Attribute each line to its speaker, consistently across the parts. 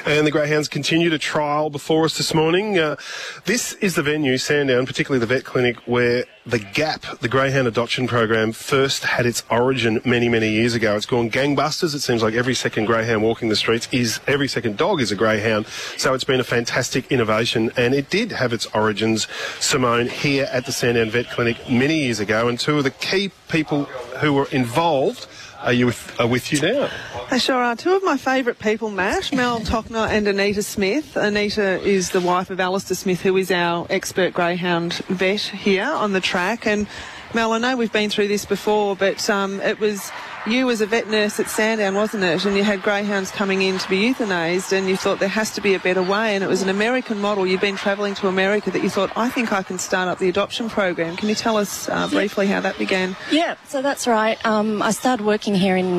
Speaker 1: And the greyhounds continue to trial before us this morning. This is the venue, Sandown, particularly the vet clinic, where the GAP, the Greyhound Adoption Program, first had its origin many, many years ago. It's gone gangbusters. It seems like every second greyhound walking the streets every second dog is a greyhound. So it's been a fantastic innovation, and it did have its origins, Simone, here at the Sandown Vet Clinic many years ago. And two of the key people who were involved are with you now.
Speaker 2: They sure are. Two of my favourite people, Matt, Mel Tockner and Anita Smith. Anita is the wife of Alistair Smith, who is our expert greyhound vet here on the track. And Mel, I know we've been through this before, but it was you as a vet nurse at Sandown, wasn't it? And you had greyhounds coming in to be euthanised, and you thought there has to be a better way. And it was an American model. You've been travelling to America that you thought, I think I can start up the adoption program. Can you tell us briefly how that began?
Speaker 3: Yeah, so that's right. I started working here in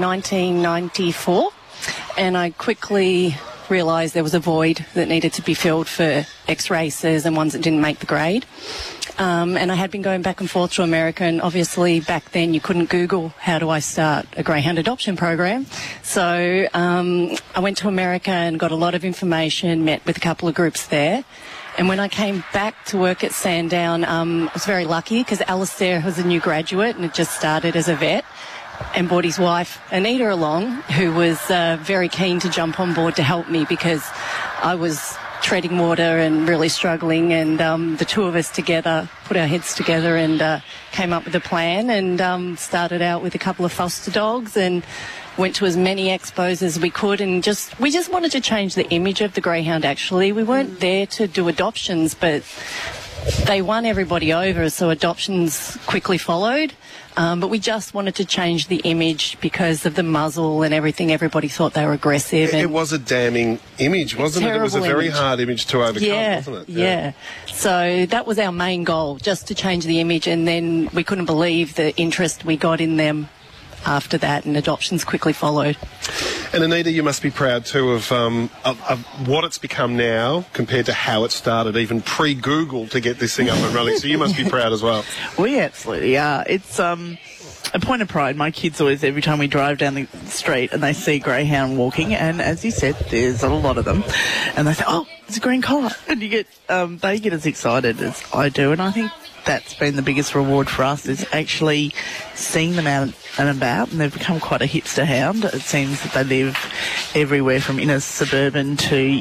Speaker 3: 1994, and I quickly realised there was a void that needed to be filled for ex-racers and ones that didn't make the grade. And I had been going back and forth to America, and obviously back then you couldn't Google how do I start a greyhound adoption program. So I went to America and got a lot of information, met with a couple of groups there. And when I came back to work at Sandown, I was very lucky because Alistair was a new graduate and had just started as a vet, and brought his wife Anita along, who was very keen to jump on board to help me because I was treading water and really struggling, and the two of us together put our heads together and came up with a plan, and started out with a couple of foster dogs and went to as many expos as we could, and we just wanted to change the image of the greyhound. Actually, we weren't there to do adoptions, but they won everybody over, so adoptions quickly followed. But we just wanted to change the image because of the muzzle and everything. Everybody thought they were aggressive.
Speaker 1: It was a damning image, wasn't it? It was a very hard image to overcome, wasn't it?
Speaker 3: Yeah. So that was our main goal, just to change the image. And then we couldn't believe the interest we got in them after that, and adoptions quickly followed.
Speaker 1: And Anita, you must be proud too of what it's become now compared to how it started, even pre-Google, to get this thing up and running. So you must be proud as well.
Speaker 4: We absolutely are. It's a point of pride. My kids always, every time we drive down the street and they see greyhound walking, and as you said, there's a lot of them, and they say, "Oh, it's a green collar," and you get they get as excited as I do, and I think that's been the biggest reward for us, is actually seeing them out and about, and they've become quite a hipster hound. It seems that they live everywhere from inner suburban to,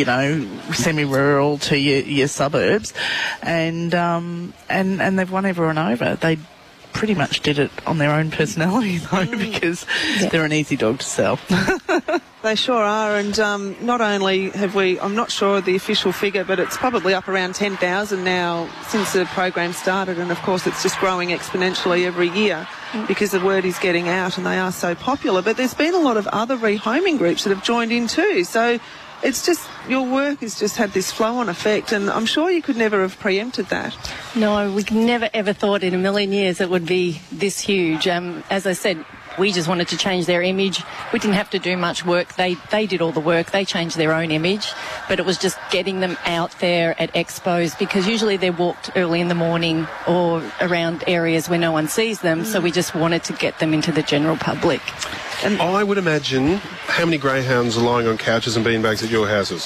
Speaker 4: semi-rural to your suburbs, and they've won everyone over. They pretty much did it on their own personality, though, because they're an easy dog to sell.
Speaker 2: They sure are, and not only have we, I'm not sure of the official figure, but it's probably up around 10,000 now since the program started, and of course it's just growing exponentially every year because the word is getting out and they are so popular. But there's been a lot of other rehoming groups that have joined in too, so it's just, your work has just had this flow-on effect, and I'm sure you could never have preempted that.
Speaker 3: No, we never ever thought in a million years it would be this huge. As I said, we just wanted to change their image. We didn't have to do much work. They did all the work. They changed their own image, but it was just getting them out there at expos, because usually they're walked early in the morning or around areas where no one sees them, so we just wanted to get them into the general public.
Speaker 1: And I would imagine, how many greyhounds are lying on couches and beanbags at your houses?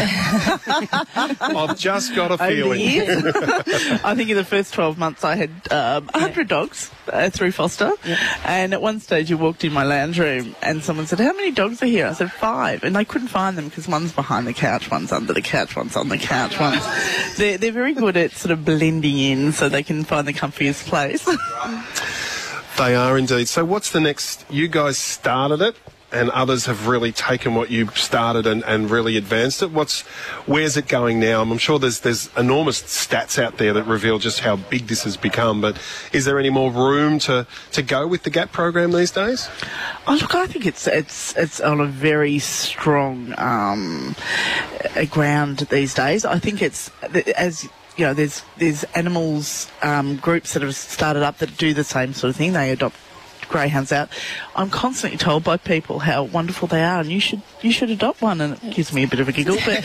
Speaker 1: I've just got a feeling.
Speaker 4: I think in the first 12 months I had 100 dogs through foster, and at one stage you walked in my lounge room and someone said, "How many dogs are here?" I said, 5, and they couldn't find them because one's behind the couch, one's under the couch, one's on the couch, They're very good at sort of blending in so they can find the comfiest place.
Speaker 1: They are indeed. So what's the next? You guys started it, and others have really taken what you started and really advanced it. Where's it going now? I'm sure there's enormous stats out there that reveal just how big this has become, but is there any more room to go with the GAP program these days?
Speaker 4: Oh, look, I think it's on a very strong ground these days. I think it's, as you know, there's animals groups that have started up that do the same sort of thing. They adopt greyhounds out, I'm constantly told by people how wonderful they are, and you should adopt one, and it gives me a bit of a giggle. But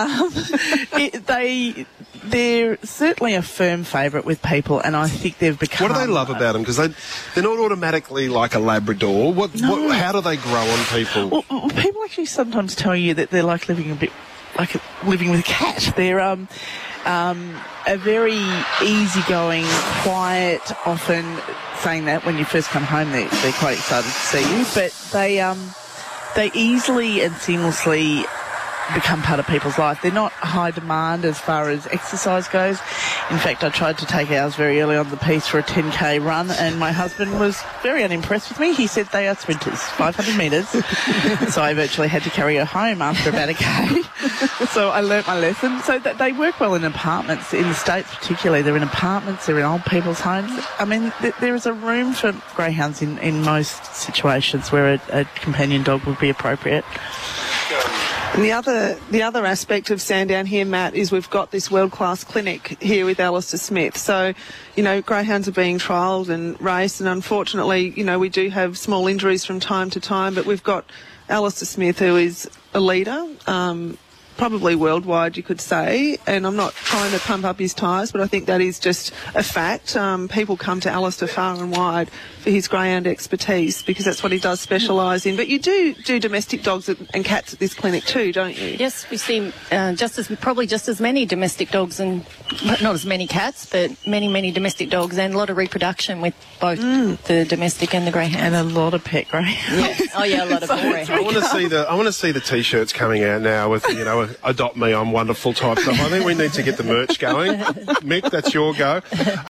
Speaker 4: they're certainly a firm favourite with people, and I think they've become.
Speaker 1: What do they love about them? Because they're not automatically like a Labrador. How do they grow on people?
Speaker 4: Well, people actually sometimes tell you that they're like living with a cat. They're a very easygoing, quiet, often saying that when you first come home they're quite excited to see you, but they easily and seamlessly become part of people's life. They're not high demand as far as exercise goes. In fact, I tried to take ours very early on the piece for a 10k run, and my husband was very unimpressed with me. He said they are sprinters, 500 metres. So I virtually had to carry her home after about a k. So I learnt my lesson. So that they work well in apartments, in the States particularly. They're in apartments, they're in old people's homes. I mean, there is a room for greyhounds in most situations where a companion dog would be appropriate.
Speaker 2: And the other aspect of Sandown here, Matt, is we've got this world-class clinic here with Alistair Smith. So, greyhounds are being trialled and raced, and unfortunately, we do have small injuries from time to time, but we've got Alistair Smith, who is a leader, probably worldwide, you could say, and I'm not trying to pump up his tyres, but I think that is just a fact. People come to Alistair far and wide for his greyhound expertise, because that's what he does specialise in. But you do domestic dogs and cats at this clinic too, don't you?
Speaker 3: Yes, we see probably just as many domestic dogs, and not as many cats, but many domestic dogs, and a lot of reproduction with both the domestic and the greyhounds.
Speaker 4: And a lot of pet greyhounds.
Speaker 3: Yeah. Oh yeah, a lot of pet greyhounds.
Speaker 1: I want to see the t-shirts coming out now with adopt me, I'm wonderful type stuff. I think we need to get the merch going. Mick, that's your go.